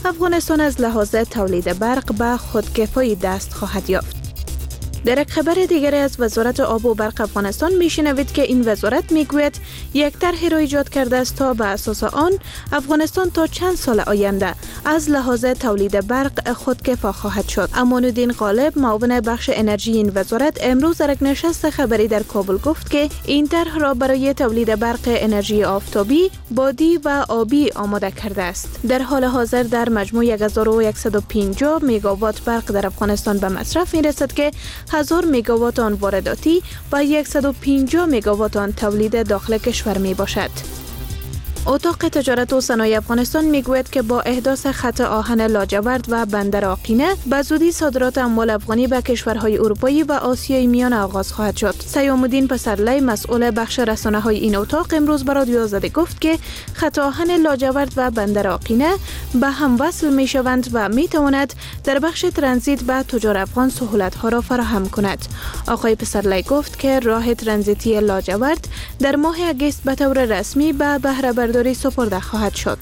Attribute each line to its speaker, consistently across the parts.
Speaker 1: افغانستان از لحاظ تولید برق به خودکفایی دست خواهد یافت. در یک خبر دیگری از وزارت آب و برق افغانستان میشنوید که این وزارت میگوید یک طرح را ایجاد کرده است تا به اساس آن افغانستان تا چند سال آینده از لحاظ تولید برق خودکفا خواهد شد. امان‌الدین غالب معاون بخش انرژی این وزارت امروز در یک نشست خبری در کابل گفت که این طرح را برای تولید برق انرژی آفتابی، بادی و آبی آماده کرده است. در حال حاضر در مجموع 1150 مگاوات برق در افغانستان به مصرف میرسد که 1000 مگاوات آن وارداتی و 150 مگاوات آن تولید داخل کشور می باشد. اتاق تجارت و صنایع افغانستان میگوید که با احداث خط آهن لاجورد و بندر آقینه به زودی صادرات اموال افغانی به کشورهای اروپایی و آسیای میانه آغاز خواهد شد. سیام الدین پسرلی مسئول بخش رسانه‌های این اتاق امروز به رادیو آزادی گفت که خط آهن لاجورد و بندر آقینه به هم وصل میشوند و میتواند در بخش ترانزیت به تجار افغان سهولت‌ها را فراهم کند. آقای پسرلی گفت که راه ترانزیتی لاجورد در ماه اگست به طور رسمی به بهره برداری سپرده خواهد شد.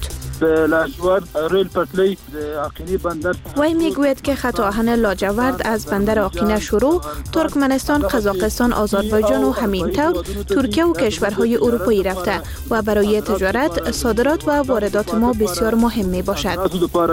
Speaker 1: وی میگوید که خط آهن لاجورد از بندر آقینه شروع ترکمنستان، قزاقستان، آذربایجان و همینطور ترکیه و کشورهای اروپایی رفته و برای تجارت، صادرات و واردات ما بسیار مهم می باشد.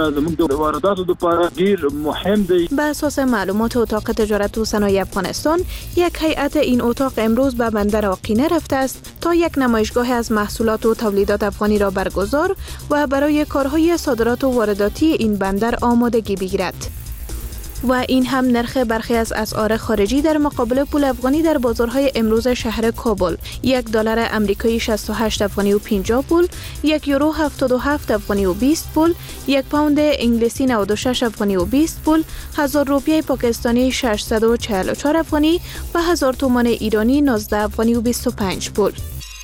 Speaker 1: به اساس معلومات اتاق تجارت و صنایع افغانستان، یک هیئت این اتاق امروز به بندر آقینه رفته است تا یک نمایشگاه از محصولات و تولیدات افغانی را برگزار و برای کارهای صادرات و وارداتی این بندر آمادگی بگیرد. و این هم نرخ برخی از اسعار خارجی در مقابل پول افغانی در بازارهای امروز شهر کابل: $1 امریکایی 68 افغانی و 50 پول، $1 یورو 77 افغانی و 20 پول، $1 پوند انگلیسی 96 افغانی و 20 پول، 1000 روپیه پاکستانی 644 افغانی و 1000 تومان ایرانی 19 افغانی و 25 پول.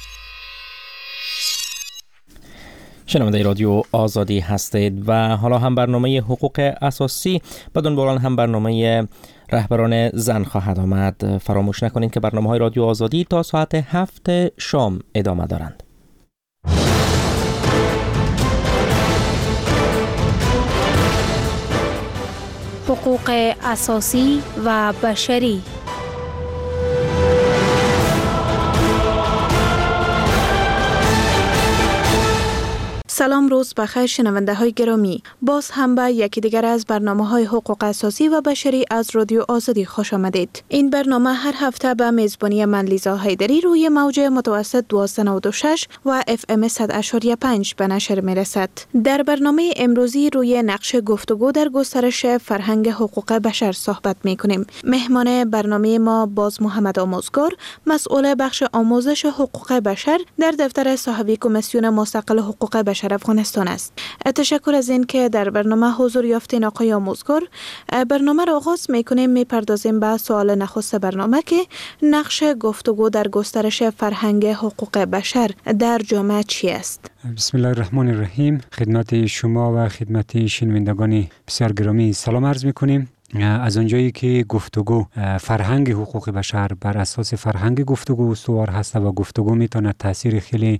Speaker 2: شنونده رادیو آزادی هستید و حالا هم برنامه حقوق اساسی به دنبال هم برنامه رهبران زن خواهد آمد. فراموش نکنید که برنامه‌های رادیو آزادی تا ساعت 7 شام ادامه دارند.
Speaker 3: حقوق اساسی و بشری.
Speaker 1: سلام، روز بخیر شنونده های گرامی. باز هم به یکی دیگر از برنامه‌های حقوق اساسی و بشری از رادیو آزادی خوش آمدید. این برنامه هر هفته به میزبانی من لیزا حیدری روی موج متوسط 1296 و FM 100.5 به نشر میرسد. در برنامه امروزی روی نقش گفتگو در گسترش فرهنگ حقوق بشر صحبت می‌کنیم. مهمان برنامه ما باز محمد آموزگار، مسئول بخش آموزش حقوق بشر در دفتر صاحبی کمیسیون مستقل حقوق بشر افغانستان است. تشکر از این که در برنامه حضور یافتین آقای آموزگار. برنامه را آغاز میکنیم، میپردازیم به سوال نخست برنامه که نقش گفتگو در گسترش فرهنگ حقوق بشر در جامعه چی است؟
Speaker 4: بسم الله الرحمن الرحیم. خدمت شما و خدمت شنوندگان بسیار گرامی سلام عرض میکنیم. از اونجایی که گفتگو فرهنگ حقوق بشر بر اساس فرهنگ گفتگو استوار هست و گفتگو میتونه تاثیر خیلی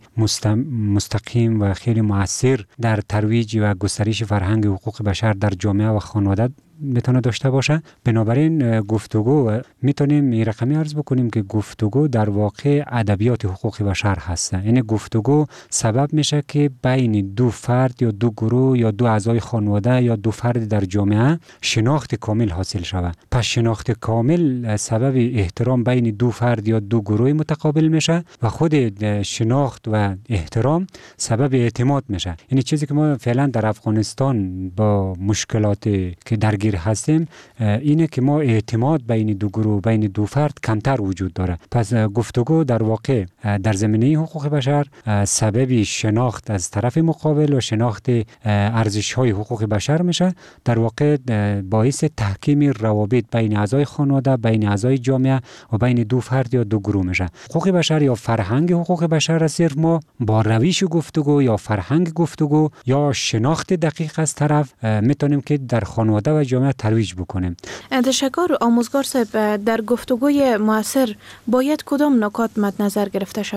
Speaker 4: مستقیم و خیلی مؤثر در ترویج و گسترش فرهنگ حقوق بشر در جامعه و خانواده میتونه داشته باشه. بنابراین گفتگو میتونیم این رقمی عرض بکنیم که گفتگو در واقع ادبیات حقوق بشر هست. یعنی گفتگو سبب میشه که بین دو فرد یا دو گروه یا دو اعضای خانواده یا دو فرد در جامعه شناخت کامل حاصل شود. پس شناخت کامل سبب احترام بین دو فرد یا دو گروه متقابل میشه و خود شناخت و احترام سبب اعتماد میشه. یعنی چیزی که ما فعلا در افغانستان با مشکلات که درگیر هستیم اینه که ما اعتماد بین دو گروه بین دو فرد کمتر وجود داره. پس گفتگو در واقع در زمینه حقوق بشر سبب شناخت از طرف مقابل و شناخت ارزش‌های حقوق بشر میشه. در واقع باعث تحکیم روابط بین اعضای خانواده، بین اعضای جامعه و بین دو فرد یا دو گروه میشه. حقوق بشر یا فرهنگ حقوق بشر را صرف ما با روش گفتگو یا فرهنگ گفتگو یا شناخت دقیق از طرف میتونیم که در خانواده و جامعه ترویج بکنیم.
Speaker 1: تشکر آموزگار صاحب. در گفتگوی مؤثر باید کدام نکات مد نظر گرفته شود؟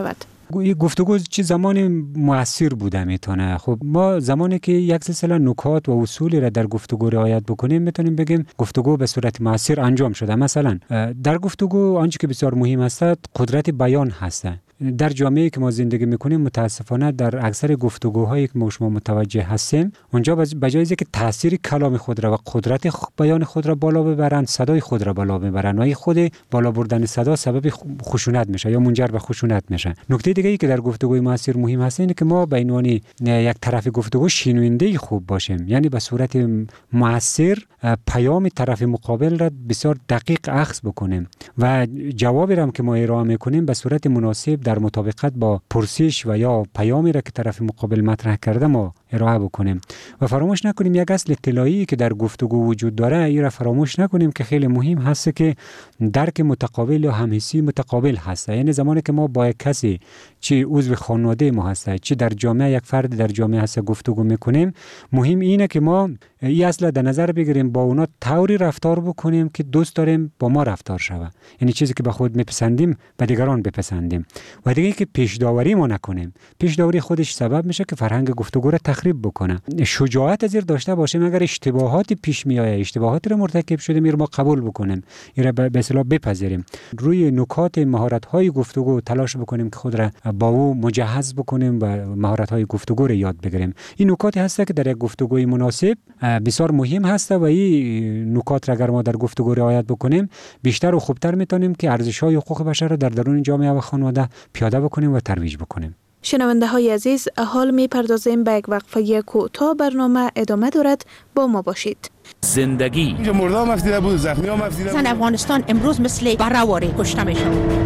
Speaker 4: این گفتگو چه زمانی مؤثر بوده میتونه؟ خب ما زمانی که یک سلسله نکات و اصولی را در گفتگو رعایت بکنیم میتونیم بگیم گفتگو به صورت مؤثر انجام شده. مثلا در گفتگو آنچه که بسیار مهم است قدرت بیان هست. در جامعه‌ای که ما زندگی میکنیم متاسفانه در اکثر گفتگوهایی که ما شما متوجه هستیم اونجا بجای اینکه تاثیر کلام خود را و قدرت بیان خود را بالا ببرند، صدای خود را بالا ببرند و این خود بالا بردن صدا سبب خشونت میشه یا منجر به خشونت میشه. نکته دیگه ای که در گفتگوی مؤثر مهم هست اینه که ما به عنوان یک طرف گفتگو شنونده خوب باشیم، یعنی به صورت مؤثر پیام طرف مقابل را بسیار دقیق اخذ بکنیم و جوابی را که ما ارائه میکنیم به صورت مناسب در مطابقت با پرسش و یا پیامی را که طرف مقابل مطرح کرده ما ارائه بکنیم. و فراموش نکنیم یک اصل اطلاعی که در گفتگو وجود داره، این را فراموش نکنیم که خیلی مهم هست که درک متقابل یا همحسی متقابل هست. یعنی زمانی که ما با یک کسی چه عضو خانواده ما هست چه در جامعه یک فرد در جامعه هست گفتگو میکنیم، مهم اینه که ما این اصل در نظر بگیریم با اونا طوری رفتار بکنیم که دوست داریم با ما رفتار شود، یعنی چیزی که به خود میپسندیم به دیگران بپسندیم. و دیگه که پیش داوری ما نکنیم. پیش داوری خودش سبب میشه که فرهنگ گفتگو را تخریب بکنه. شجاعت از داشته باشیم اگر اشتباهات پیش میآید، اشتباهات را مرتکب شده ما قبول بکنیم، این را به اصطلاح بپذیریم، روی نکات مهارت های گفتگو تلاش بکنیم که خود را با او مجهز بکنیم و مهارت های گفتگو را یاد بگیریم. این نکاتی هست که در یک گفتگوی مناسب بسیار مهم هست و این نکات را اگر ما در گفتگو رعایت بکنیم بیشتر و خوبتر میتونیم که ارزش های حقوق بشر را در درون جامعه و خانواده پیاده بکنیم و ترویج بکنیم.
Speaker 1: شنونده های عزیز، حال می پردازیم به یک وقفه کوتاه. برنامه ادامه دارد، با ما باشید.
Speaker 5: زندگی
Speaker 6: اینجا مردا مفتیده بود، زخمی ها مفتیده بود.
Speaker 7: افغانستان امروز مثل برآوری کشته میشه.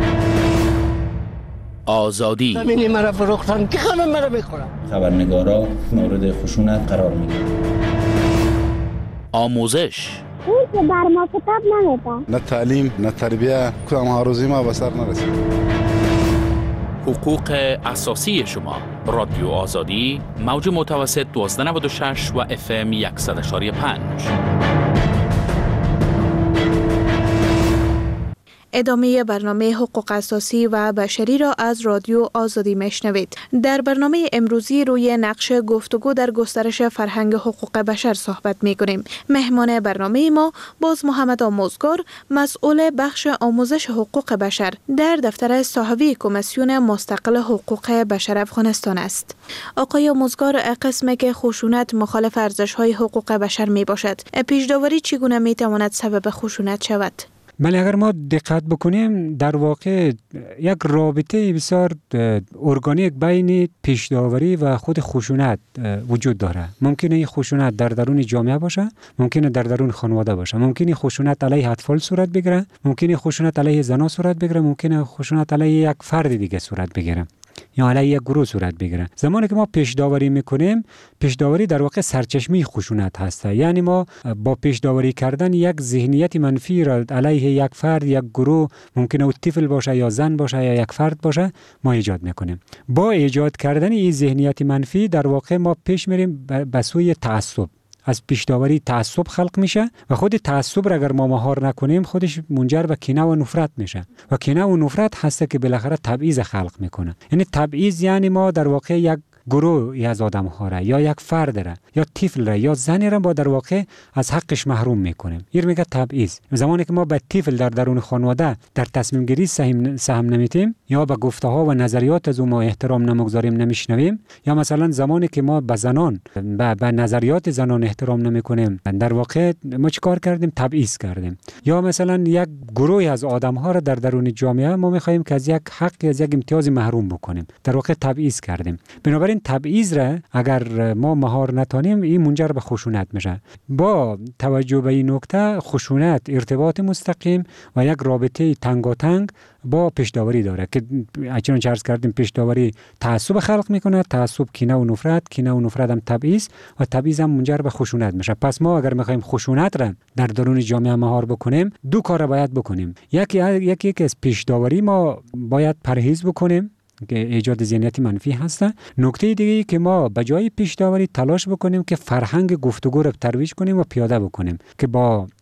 Speaker 5: آزادی
Speaker 8: زمین مرا فروختن که خانم مرا بخورم.
Speaker 9: خبرنگارا مورد خشونت قرار میگیرن.
Speaker 5: آموزش
Speaker 10: اون که بر ما کتاب نمیده.
Speaker 6: نه تعلیم نه تربیه، کدام هاروزی ما به سر نرسید.
Speaker 5: حقوق اساسی شما. رادیو آزادی، موج متوسط 1296 و FM 100.5.
Speaker 1: ادامه برنامه حقوق اساسی و بشری را از رادیو آزادی میشنوید. در برنامه امروزی روی نقش گفتگو در گسترش فرهنگ حقوق بشر صحبت می‌کنیم. مهمان برنامه ما باز محمد آموزگار، مسئول بخش آموزش حقوق بشر در دفتر صاحبی کمیسیون مستقل حقوق بشر افغانستان است. آقای آموزگار، قسمی که خشونت مخالف ارزش‌های حقوق بشر میباشد، پیش‌داوری چگونه میتواند سبب خشونت شود؟
Speaker 4: بله، اگر ما دقت بکنیم در واقع یک رابطه بسیار ارگانیک بین پیش‌داوری و خود خشونت وجود داره. ممکنه این خشونت در درون جامعه باشه، ممکنه در درون خانواده باشه، ممکنه خشونت علیه اطفال صورت بگیره، ممکنه خشونت علیه زنان صورت بگیره، ممکنه خشونت علیه یک فرد دیگه صورت بگیره یا علیه یک گروه صورت بگیره. زمانی که ما پیش‌داوری میکنیم، پیش‌داوری در واقع سرچشمه خشونت هست. یعنی ما با پیش‌داوری کردن یک ذهنیت منفی را علیه یک فرد، یک گروه، ممکنه او طفل باشه یا زن باشه یا یک فرد باشه، ما ایجاد میکنیم. با ایجاد کردن این ذهنیت منفی در واقع ما پیش میریم به سوی تعصب. از پیش‌داوری تعصب خلق میشه و خود تعصب را اگر ما مهار نکنیم خودش منجر به کینه و نفرت میشه و کینه و نفرت هست که بالاخره تبعیض خلق میکنه. یعنی تبعیض یعنی ما در واقع یک گروه از آدم ها را یا یک فرد را یا طفل را یا زنی را با در واقع از حقش محروم میکنیم. این میگه تبعیض. زمانی که ما به طفل در درون خانواده در تصمیم گیری سهم نمیتیم یا به گفته ها و نظریات از ما احترام نمیگذاریم، نمیشنویم، یا مثلا زمانی که ما به زنان به نظریات زنان احترام نمیکنیم، در واقع ما چیکار کردیم؟ تبعیض کردیم. یا مثلا یک گروه از آدم ها را در درون جامعه ما میخوایم که از یک حق، از یک امتیاز محروم بکنیم، در واقع تبعیض کردیم. بنابراین تبعیض را اگر ما مهار نتانیم این منجر به خشونت میشه. با توجه به این نکته، خشونت ارتباط مستقیم و یک رابطه تنگاتنگ با پیش‌داوری داره که چنانچه عرض کردیم پیش‌داوری تعصب خلق میکنه، تعصب کینه و نفرت هم تبعیض و تبعیض هم منجر به خشونت میشه. پس ما اگر میخوایم خشونت را در درون جامعه مهار بکنیم، دو کار باید بکنیم. یکی از پیش‌داوری ما باید پرهیز بکنیم که ایجاد ذهنیت منفی هست. نکته دیگه که ما به جای پیش‌داوری تلاش بکنیم که فرهنگ گفتگو رو ترویج کنیم و پیاده بکنیم که با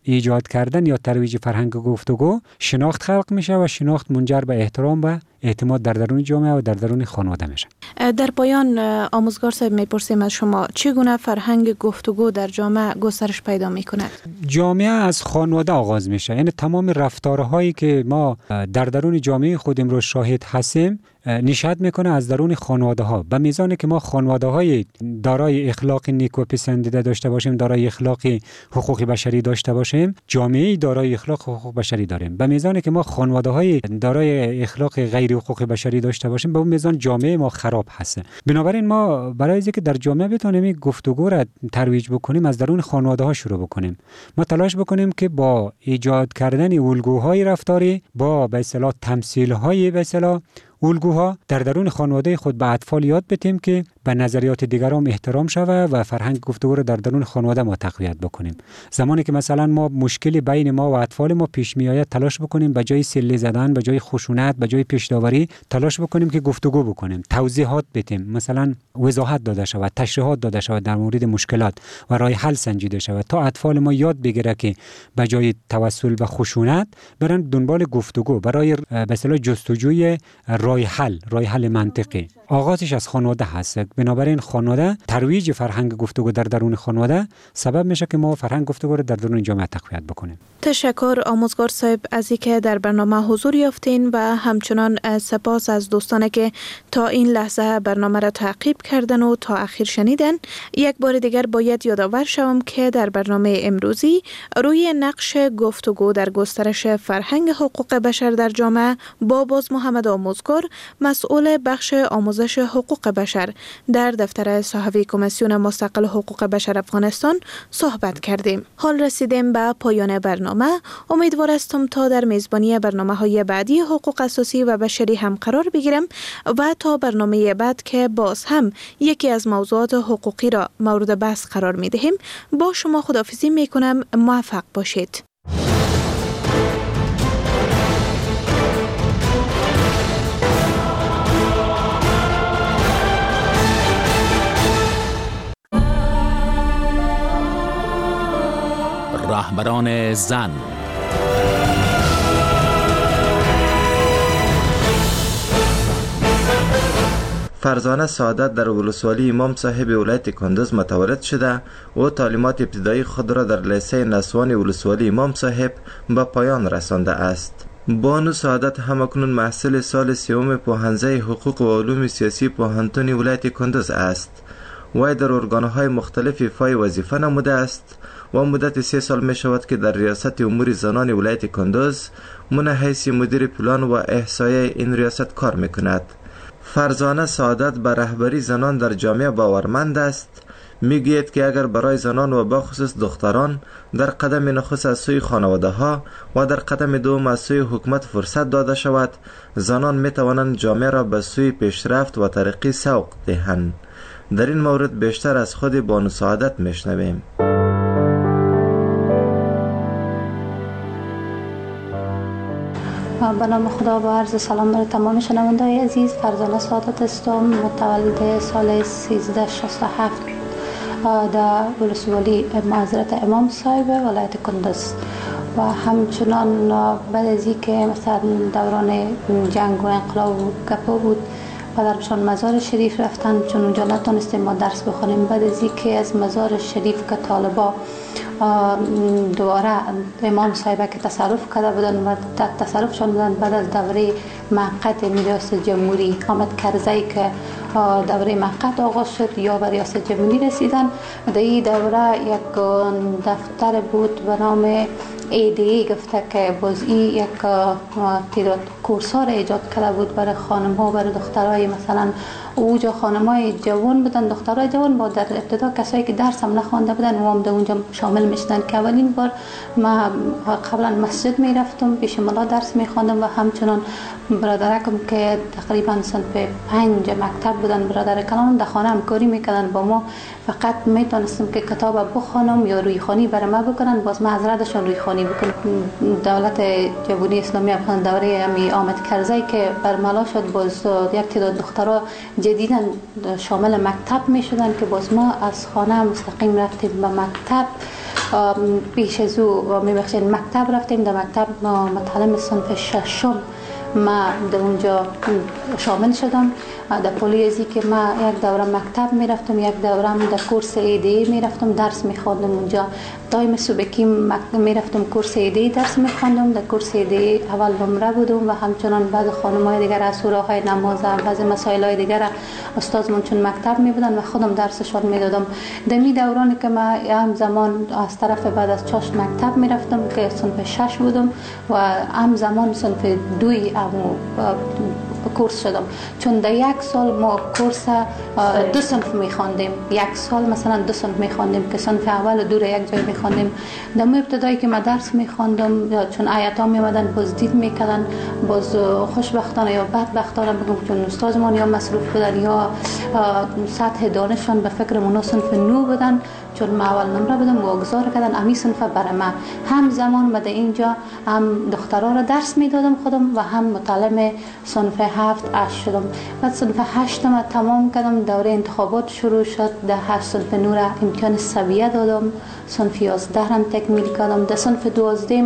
Speaker 4: ایجاد کردن یا ترویج فرهنگ گفتگو شناخت خلق میشه و شناخت منجر به احترام و اعتماد در درون جامعه و در درون خانواده میشه.
Speaker 1: در پایان آموزگار صاحب میپرسیم از شما چگونه فرهنگ گفتگو در جامعه گسترش پیدا میکند؟
Speaker 4: جامعه از خانواده آغاز میشه. یعنی تمام رفتارهایی که ما در درون جامعه خود امروز شاهد هستیم نشأت میکنه از درون خانواده ها. به میزانی که ما خانواده های دارای اخلاق نیک و پسندیده داشته باشیم، دارای اخلاق حقوق بشری داشته باشیم، جامعه دارای اخلاق حقوق بشری داریم. به میزانی که ما خانواده های دارای اخلاق غیر حقوق بشری داشته باشیم، به اون میزان جامعه ما خراب هست. بنابراین ما برای اینکه در جامعه بتونیم گفتگو را ترویج بکنیم، از درون خانواده ها شروع بکنیم. ما تلاش بکنیم که با ایجاد کردن الگوهای رفتاری، با به اصطلاح تمثیل‌های به اصطلاح الگوها در درون خانواده خود به اطفال یاد بدیم که به نظریات دیگران احترام شود و فرهنگ گفتگو رو در درون خانواده ما تقویت بکنیم. زمانی که مثلا ما مشکلی بین ما و اطفال ما پیش میآید، تلاش بکنیم به جای سیلی زدن، به جای خشونت، به جای پیش‌داوری، تلاش بکنیم که گفتگو بکنیم، توضیحات بدیم، مثلا وضاحت داده شود، تشریحات داده شود در مورد مشکلات و راه حل سنجیده شود تا اطفال ما یاد بگیره که به جای توسل به خشونت برن دنبال گفتگو برای به اصطلاح جستجوی راه حل منطقی. آغازش از خانواده هست. بنابراین خانواده، ترویج فرهنگ گفتگو در درون خانواده سبب میشه که ما فرهنگ گفتگو رو در درون جامعه تقویت بکنیم.
Speaker 1: تشکر آموزگار صاحب از اینکه در برنامه حضور یافتین و همچنان سپاس از دوستانی که تا این لحظه برنامه را تعقیب کردن و تا اخیر شنیدن. یک بار دیگر باید یادآور شوم که در برنامه امروزی روی نقش گفتگو در گسترش فرهنگ حقوق بشر در جامعه با باز محمد آموزگار، مسئول بخش آموزش حقوق بشر در دفتر صحفی کمیسیون مستقل حقوق بشر افغانستان صحبت کردیم. حال رسیدیم به پایان برنامه. امیدوار هستم تا در میزبانی برنامه‌های بعدی حقوق اساسی و بشری هم قرار بگیرم و تا برنامه بعد که باز هم یکی از موضوعات حقوقی را مورد بحث قرار می‌دهیم با شما خداحافظی می‌کنم. موفق باشید.
Speaker 5: رهبران زن.
Speaker 11: فرزانه سعادت در ولسوالی امام صاحب ولایت کندز متولد شده و تعلیمات ابتدایی خود را در لیسه نسوان ولسوالی امام صاحب به پایان رسانده است. بانو سعادت همکنون محصل سال سوم پوهنځی حقوق و علوم سیاسی پوهنتون ولایت کندز است. وی در ارگانهای مختلف ایفای وظیفه نموده است و مدت 3 سال می شود که در ریاست امور زنان ولایت کندز من حیث مدیر پلان و احصایه این ریاست کار می کند. فرزانه سعادت به رهبری زنان در جامعه باورمند است. میگوید که اگر برای زنان و بخصوص دختران در قدم نخست از سوی خانواده ها و در قدم دوم از سوی حکومت فرصت داده شود، زنان می توانند جامعه را به سوی پیشرفت و ترقی سوق دهند. در این مورد بیشتر از خود بانو سعادت میشنویم.
Speaker 12: به نام خدا با عرض سلام بر تمام شنونده‌های عزیز. فرزانه سعادت هستم، متولد سال 1367 در ولسوالی حضرت امام صاحب ولایت کندز و همچنان بعد از اینکه مثلا دوران جنگ و انقلاب و گپا بود پدرشان مزار شریف رفتن، چون اونجا نتونستیم ما درس بخونیم. بعد از اینکه از مزار شریف که طالبا دوباره امام صاحب که تصرف کرده بودن و تصرفشان بودن بعد از دوره موقت ریاست جمهوری حامد کرزی که دوره موقت آغاز شد یا به ریاست جمهوری رسیدن، در این دوره یک دفتر بود به نام ایدی گفته که باز این یک تعداد کورس‌ها را ایجاد کرده بود برای خانم‌ها و برای دخترای مثلا اوجا خانم‌های جوان بودن، دخترای جوان با در ابتدا کسایی که درس هم نخوانده بودن و هم در اونجا شامل میشدن که اولین بار ما قبلا مسجد میرفتم پیش ملا درس میخواندم و همچنان برادرکم که تقریبا صنف 5 مکتب بودن، برادر کلانم در خانه همکاری میکردن با ما، فقط میتونستم که کتاب بخوانم یا رویخوانی برای ما بکنن، باز ما حضرتشون رویخوانی بکنم. دولت جمهوری اسلامی افغان دوره امی حامد کرزی که برملا شد، باز یک تعداد دخترها جدیداً شامل مکتب می شدن که باز ما از خانه مستقیم رفتیم به مکتب پیش از او میبخشین مکتب رفتیم. در مکتب متعلم صنف ششم ما در اونجا شامل شدم. در پولی ازی که ما یک دوره مکتب میرفتم، یک دوره در کورس ایدی میرفتم درس میخوندم اونجا. دایم صبحی میرفتم کورس ایدی درس میخوندم. در کورس ایدی اول نمره بودم و همچنان بعد خانم‌های دیگر از سوراهای نماز و بعضی مسائل دیگر استادمون چون مکتب میبودن و خودم درسشان میدادم. در می دورانی که ما هم زمان از طرف بعد از چاش مکتب میرفتم که صنف 6 بودم و هم زمان صنف 2 کورس شدم، چون در یک سال ما کورس 2 صنف میخواندیم. یک سال مثلا 2 صنف میخواندیم که صنف اول و 2 را یک جای میخواندیم. در ابتدایی که ما درس میخواندم چون آیاتا میمدن باز دید میکردن، باز خوشبختانه یا بدبختانه بگم چون استادمان یا مصروف بودن یا سطح دانششان به فکر منو صنف 9 بودن، چون ما اول نمره بودم واگذار کردن امی صنف برای ما. هم زمان ما در اینجا هم دخترها را درس میدادم خودم و هم متعلم صنف 7 8 شدم. بعد صنف 8 ما تمام کردم، دوره انتخابات شروع شد. در 8 صنف 9 را امتحان سویه دادم، صنف 11 هم تکمیل کردم. در صنف 12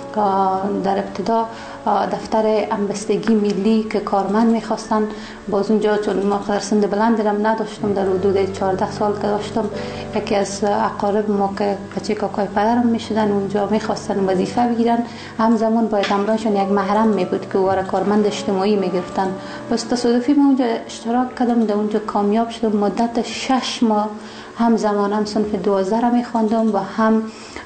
Speaker 12: در ابتدا دفتر همبستگی ملی که کارمند میخواستن، باز اونجا چون ما در سند بلند رم نداشتم، در حدود 14 سال که داشتم، یکی از اقارب ما که بچه کاکای پدرم میشدن اونجا میخواستن وظیفه بگیرن. همزمان باید همراهشون یک محرم میبود که واره کارمند اجتماعی میگرفتن. بس تصادفی ما اونجا اشتراک کردم، در اونجا کامیاب شدم. مدت 6 ماه همزمان هم صنف 12 را میخواندم و هم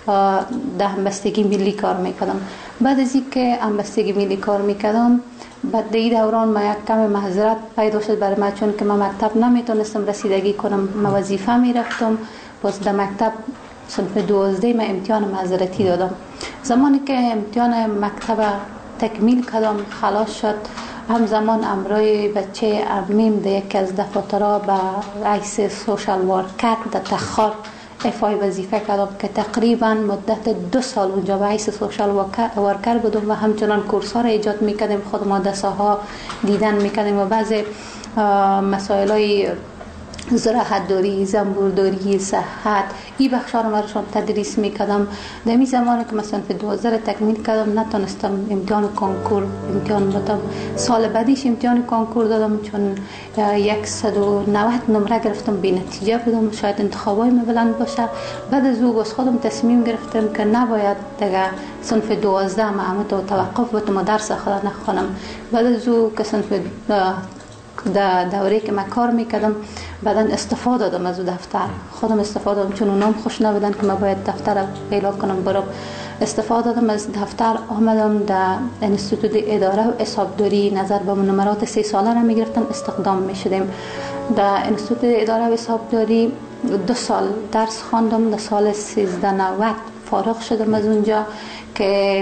Speaker 12: در همبستگی ملی کار میکردم. بعد از اینکه همبستگی ملی کار میکردم، بعد در دوران ما یک کم معذرت پیدا شد برای من، چون که من مکتب نمیتونستم رسیدگی کنم، من وظیفه میرفتم. باز در مکتب صنف 12 من امتحان معذرتی دادم. زمانی که امتحان مکتب تکمیل کردم خلاص شد، همزمان امرای بچه امیم در یک از دفاترها به رئیس سوشال ورکر در تخار افای وظیفه کردم که تقریبا مدت 2 سال اونجا به حیث سوشال ورکر بودم و همچنان کورس ها را ایجاد میکردیم، خود ما دستها دیدن میکردیم و بعض مسائل های زراحت داری، زنبورداری، صحت، این بخشا رو مرشان تدریس میکردم. در این زمانی که مثلا في 12 تکمیل کردم نتونستم امتحان کنکور امتحان دادم. سال بعدیش امتحان کنکور دادم، چون 190 نمره گرفتم، بی نتیجه بودم. شاید انتخابای من بلند باشه. بعد از او باز خودم تصمیم گرفتم که نباید دیگه صنف 12 ما توقف بودم و درس خود نخوانم. بعد از او که صنف در دوره که من کار میکردم بعدا استفاده دادم از دفتر، خودم استفاده دادم چون اونام خوش نبودن که من باید دفتر اعلام کنم برام. استفاده دادم از دفتر، آمدم در انستیتوت اداره و حسابداری، نظر به نمرات 3 ساله را میگرفتن، استخدام میشدیم. در انستیتوت اداره و حسابداری 2 سال درس خواندم. در سال 1390 فارغ شدم از اونجا که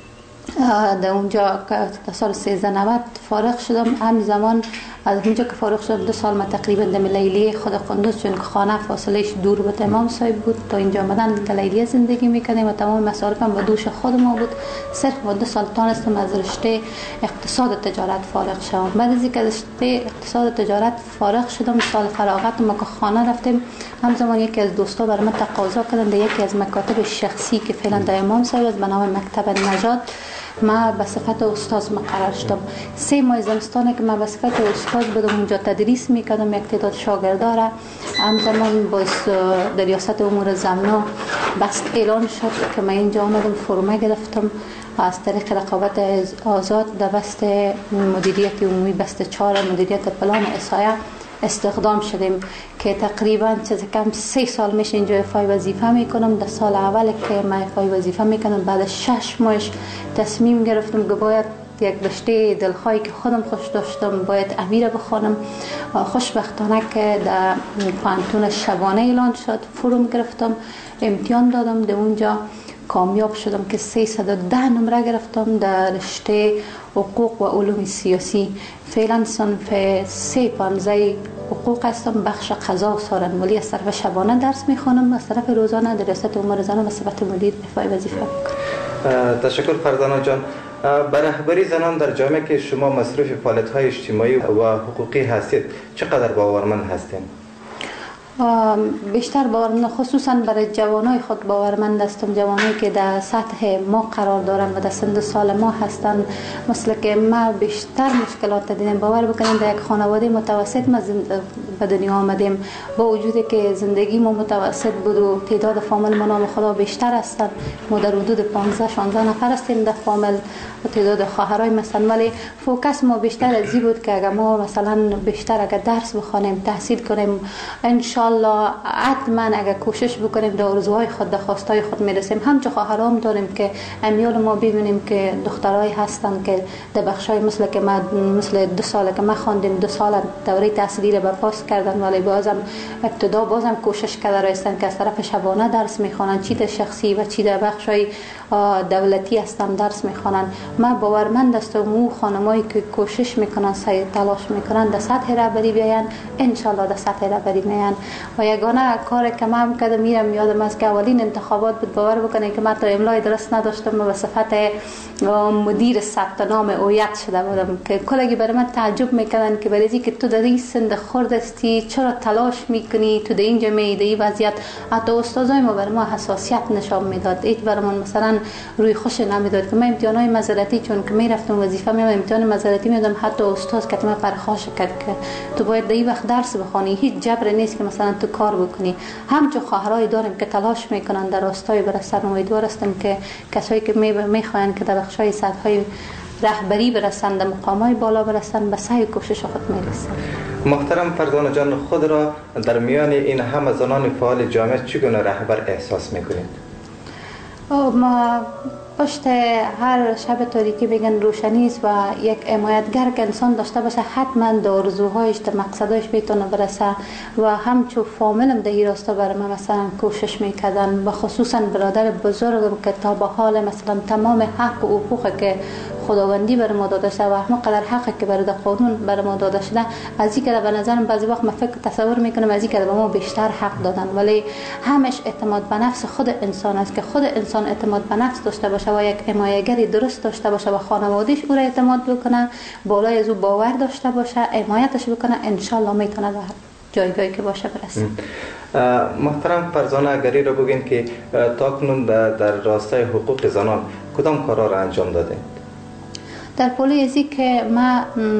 Speaker 12: در اونجا در سال 1390 فارغ شدم. هم زمان از اونجا که فارغ شدم 2 سال ما تقریبا در لیلیه خود قندوز، چون خانه فاصلهش دور بود امام صاحب بود، تا اینجا آمدن در لیلیه زندگی میکردیم و تمام مصارفم با دوش خود ما بود. صرف با 2 سال تانستم از رشته اقتصاد و تجارت فارغ شدم. بعد از اینکه رشته اقتصاد و تجارت فارغ شدم، سال فراغت ما که خانه رفتیم، همزمان یکی از دوستا برای من تقاضا کردن در یکی از مکاتب شخصی که فعلا در امام صاحب است به نام مکتب نجات، ما به صفت استاد مقرر شدم. 3 ماه زمستانه که من به صفت استاد بودم اونجا تدریس میکردم، یک تعداد شاگردا را. همزمان باز در ریاست امور زمنا بست اعلان شد که من اینجا آمدم فرمه گرفتم از طریق رقابت آزاد در بست مدیریت عمومی، بست 4 مدیریت پلان احصایه استخدام شدیم که تقریبا کم 3 سال میشه اینجا افای وظیفه میکنم. در سال اول که من افای وظیفه میکنم بعد 6 ماهش تصمیم گرفتم که باید یک رشته دلخواهی که خودم خوش داشتم باید امیر بخوانم. خوشبختانه که در پانتون شبانه اعلان شد، فرم گرفتم، امتحان دادم، در اونجا کامیاب شدم که 310 نمره گرفتم در رشته حقوق و علوم سیاسی. فعلا صنف 3 پانزه حقوق هستم، بخش قضا و سارنمالی. از طرف شبانه درس میخوانم، از طرف روزانه در ریاست امور زنان و صفت مدیر افای وظیفه میکنم.
Speaker 11: تشکر فرزانه جان. به رهبری زنان در جامعه که شما مصروف فعالیت‌های اجتماعی و حقوقی هستید چقدر باورمند هستین؟
Speaker 12: بیشتر باور، خصوصا برای جوانای خود باورمند هستم، جوانایی که در سطح ما قرار دارن و در سن سال ما هستن. مثل که ما بیشتر مشکلات دیدیم. باور بکنیم در یک خانواده متوسط ما به دنیا آمدیم، با وجودی که زندگی ما متوسط بود و تعداد فامیل ما نام خدا بیشتر هستن. ما در حدود 15-16 نفر هستیم در فامیل و تعداد خواهرای مثلا، ولی فوکس ما بیشتر از این بود که اگر ما مثلا بیشتر اگر درس بخونیم، تحصیل کنیم، ان شاء الله حتما اگر کوشش بکنیم در آرزوهای خود، در خواستای خود میرسیم. همچون خواهرام داریم که امیال ما ببینیم که دخترای هستن که در بخشای مثل که ما، مثل 2 سال که ما خواندیم، 2 سال دوره تحصیلی را پاس کردن، ولی بازم ابتدا بازم کوشش کرده هستن که از طرف شبانه درس میخوانن، چی در شخصی و چی در بخشای دولتی هستن درس میخوانن. من باورمند هستم او خانمایی که کوشش میکنن، سعی تلاش میکنن در سطح رهبری بیان، ان شاء الله در سطح رهبری میان. و یگانه کاری که من کردم، میرم یادم است که اولین انتخابات بود، باور بکنید که من تا املای درست نداشتم و به صفت مدیر ثبت نام هویت شده بودم که کلگی برای من تعجب میکردن که برای که تو در این سن خرد هستی چرا تلاش میکنی، تو در اینجا میدی وضعیت. حتی استادای ما برای ما حساسیت نشان میداد، هیچ برای من مثلا روی خوش نمیداد که من امتحانای مزارتی چون که میرفتم وظیفه میام امتحان مزارتی میدادم، حتی استاد که من پرخاش کرد که تو باید در این وقت درس بخونی، هیچ جبر نیست که مثلا تو کار بکنی. همچون خواهرای داریم که تلاش میکنن در راستای برسن. امیدوار هستم که کسایی که میخواین که در بخشای سطح‌های رهبری برسند، در مقامات بالا برسند، به سعی کوشش خود میرسند.
Speaker 11: محترم فرزانه جان، خود را در میان این همه زنان فعال جامعه چگونه رهبر احساس میکنید؟
Speaker 12: ما پشت هر شب تاریکی بگن روشنی است و یک حمایتگر که انسان داشته باشه حتما در آرزوهایش، در مقصدهایش میتونه برسه. و همچون فامیلم در این راستا برای من مثلا کوشش میکردن و خصوصا برادر بزرگم که تا به حال مثلا تمام حق و حقوقی که خداوندی برای ما داده شده و همقدر حقی که برای قانون برای ما داده شده، از این که به نظرم بعضی وقت من فکر تصور میکنم از این که به ما بیشتر حق دادن، ولی همش اعتماد به نفس خود انسان است که خود انسان اعتماد به نفس داشته باشه و یک حمایتگری درست داشته باشه و خانواده‌اش او را اعتماد بکنه، بالای از او باور داشته باشه، حمایتش بکنه، ان شاء الله میتونه به جایگاهی که باشه برسه.
Speaker 11: محترم فرزانه، اگری رو بگین که تاکنون در راستای حقوق زنان کدام کارا را انجام دادین؟
Speaker 12: در پولی ازی که ما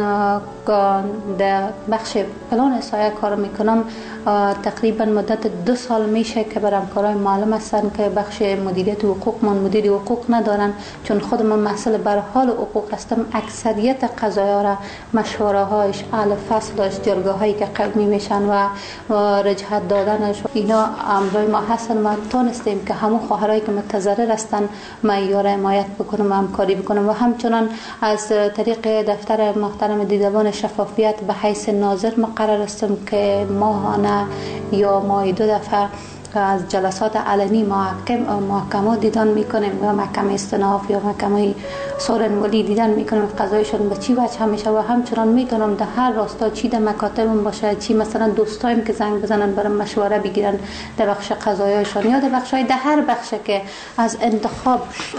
Speaker 12: در بخش پلان سایه کار میکنم، تقریبا مدت 2 سال میشه که برام کارهای معلوم هستن که بخش مدیریت حقوق من مدیر حقوق ندارن، چون خود من مسئله بر حال حقوق هستم. اکثریت قضایا را مشوره هایش، اهل فصلش، جرگاه هایی که قبلی میشن و رجحت دادنش، اینا امرای ما هستن. ما تونستیم که همون خواهرایی که متضرر هستن معیار حمایت بکنم و همکاری بکنم و همچنان از طریق دفتر محترم دیدبان شفافیت به حیث ناظر مقرر هستم که ماهانه یا ماهی 2 دفعه از جلسات علنی محکمات دیدن میکنیم و محکمه استئناف یا محکمه سورن ولی دیدن میکنیم قضایشون به چی وجه همیشه و همچنان میکنم در هر راستا، چی در مکاتبم باشه، چی مثلا دوستایم که زنگ بزنن برام مشوره بگیرن در بخش قضایشون یا در بخشای در هر بخش که از انتخاب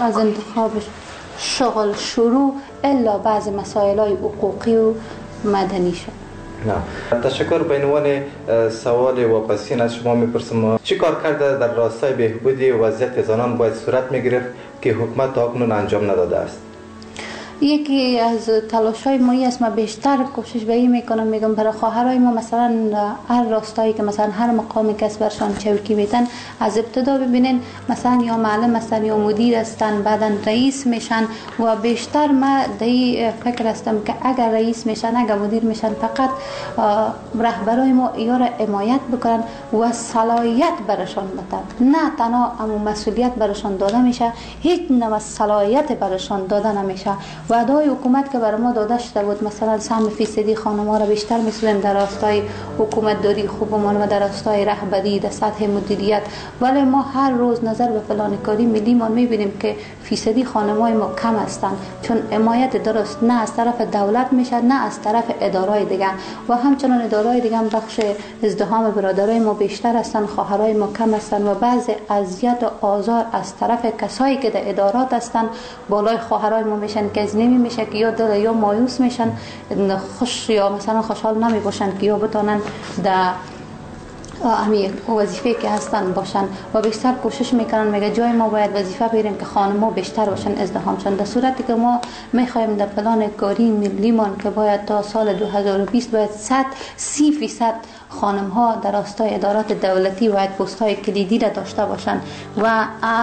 Speaker 12: شغل شروع الا بعض مسائل حقوقی و مدنی شد.
Speaker 11: تشکر. به عنوان سوال واپسین از شما میپرسم، چی کار کرده در راستای بهبود وضعیت زنان باید صورت میگرفت که حکومت تا اکنون انجام نداده است؟
Speaker 12: یکی از تلاش‌های ما است، ما بیشتر کوشش به این میکنم، میگم برای خواهرای ما مثلا هر راستایی که مثلا هر مقامی کس برشان چوکی میتن، از ابتدا ببینین مثلا یا معلم هستن یا مدیر هستن، بعدا رئیس میشن و بیشتر ما در فکر هستم که اگر رئیس میشن، اگر مدیر میشن، فقط رهبرای ما یا را حمایت بکنن و صلاحیت برشان بدن، نه تنها اما مسئولیت برشان داده میشه، هیچ نوع صلاحیت برشان داده نمیشه. وعده‌های حکومت که برای ما داده شده بود، مثلا سهم فیصدی خانم‌ها را بیشتر می‌سازیم در راستای حکومت داری خوبمان و در راستای رهبری در سطح مدیریت، ولی ما هر روز نظر به پلان کاری ملی ما می‌بینیم که فیصدی خانم‌های ما کم هستند، چون حمایت درست نه از طرف دولت میشه نه از طرف ادارهای دیگه و همچنان ادارهای دیگه هم بخش ازدحام برادرای ما بیشتر هستند، خواهرای ما کم هستند و بعض اذیت و آزار از طرف کسایی که در ادارات هستند بالای خواهرای ما میشن که از نمی میشه که یا دل یا مایوس میشن، خوش یا مثلا خوشحال نمی باشن که یا بتونن در همین وظیفه که هستن باشن و بیشتر کوشش میکنن. میگه جای ما باید وظیفه بیاریم که خانم‌ها بیشتر باشن، ازدحام شن. در صورتی که ما میخوایم در پلان کاری ملیمان که باید تا سال 2020 باید 130% خانم‌ها در راستای ادارات دولتی باید پست‌های کلیدی را داشته باشند و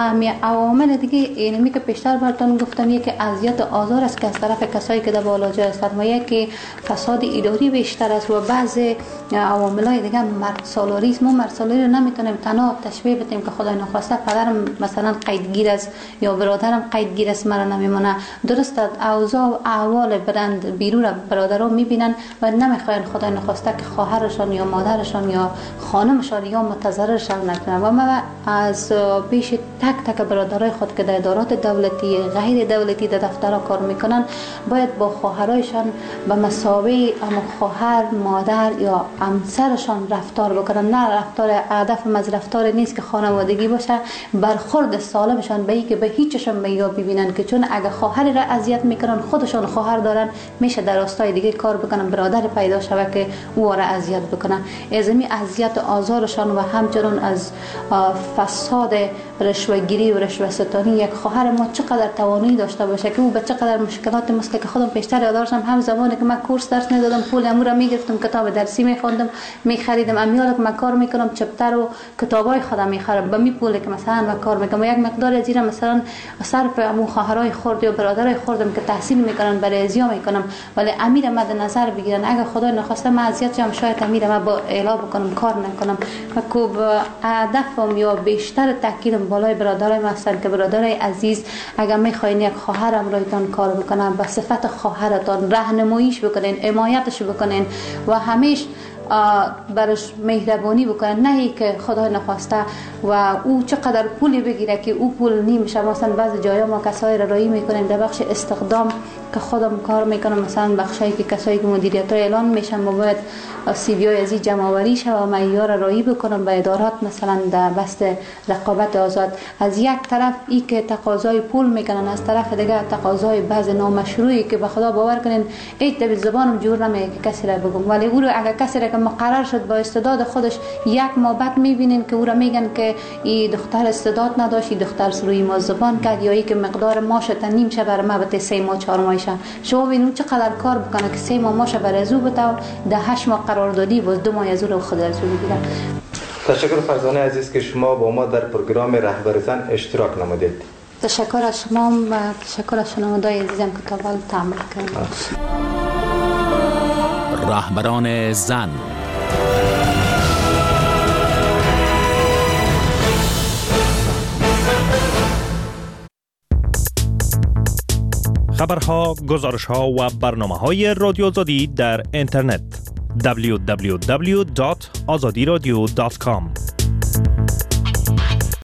Speaker 12: عوامل دیگه اینمی که پیشتر براتون گفتم، یکی اذیت و آزار است که از طرف کسایی که در بالاجا هستند و یکی فساد اداری بیشتر است و بعض عوامل‌های دیگه مرد سالاریسم. مرد سالاری رو نمیتونیم تنها تشبیه بدیم که خدای نخواسته پدرم مثلا قیدگیر است یا برادرم قیدگیر است مرا نمیمونه. درست اوضاع و احوال برند بیرون برادرها میبینن و نمیخواین خدای نخواسته که خواهرشان یا مادرشان یا خانمشان یا متضررشان نکنن. و ما از پیش تک تک برادرای خود که در ادارات دولتی غیر دولتی در دفترها کار میکنن باید با خواهرایشان به مثابه خواهر، مادر یا همسرشان رفتار بکنن. نه رفتار هدف از رفتار نیست که خانوادگی باشه، برخورد سالمشان به این که به هیچشون میاب ببینن که چون اگه خواهر را اذیت میکنن خودشون خواهر دارن میشه در راستای دیگه کار بکنن، برادر پیدا شوه که او را اذیت بکنن. ازمی اذیت و آزارشان و همچنین از فساد رشوه‌گیری و رشوه ستانی یک خواهر ما چقدر توانایی داشته باشه که او به چقدر مشکلات مثل که خودم پیشتر یادداشتم، هم زمانی که من کورس درس میدادم پول امور را میگرفتم، کتاب درسی میخوندم میخریدم، امیالا که من کار میکنم چپتر و کتابای خودم میخرم به می پولی که مثلا من کار میکنم و یک مقدار از این مثلا صرف امو خواهرای خرد یا برادرای خردم که تحصیل میکنن برای ازیا میکنم، ولی امیر مد نظر بگیرن اگه خدای نخواسته من اذیت شم شاید امیر ما با اعلام بکنم کار نکنم و کوب هدفم یا بیشتر تاکیدم بالای برادرای ما هستن که برادرای عزیز اگر میخواین یک خواهرم رایتان کار بکنن به صفت خواهرتان راهنماییش بکنین، حمایتش بکنین و همیشه برش مهربانی بکنن، نه که خدا نخواسته و او چقدر پولی بگیره که او پول نمیشه. مثلا بعضی جایا ما کسایی را رایی میکنیم در بخش استخدام که خودم کار میکنم، مثلا بخشایی که کسایی که مدیریت ها اعلان میشن ما باید سی وی از این جمع آوری شه و معیار رایی بکنم به ادارات مثلا در بست رقابت آزاد. از یک طرف ای که تقاضای پول میکنن، از طرف دیگه تقاضای بعض نامشروعی که به خدا باور کنین ایت به زبانم جور نمیاد که کسی را بگم، ولی او رو اگر کسی را که مقرر شد با استعداد خودش یک ما بعد میبینین که او را میگن که این دختر استعداد نداشت، این دختر روی ما زبان کرد یا ای که مقدار ماش تا نیم شه بر ما به 3 ماه 4 ماه شه. شما ببینید چقدر کار بکنه که 3 ماه ماشه بر ازو بتاو ده 8 ماه قراردادی باز 2 ماه ازو رو خود ازو بگیرن.
Speaker 11: تشکر فرزانه عزیز که شما با ما در پروگرام رهبر زن اشتراک نمودید.
Speaker 12: تشکر از شما و تشکر از شنوندگان عزیزم که تا حال تحمل کردید.
Speaker 5: رهبران زن.
Speaker 13: خبرها، گزارشها و برنامه‌های رادیو آزادی در اینترنت www.azadiradio.com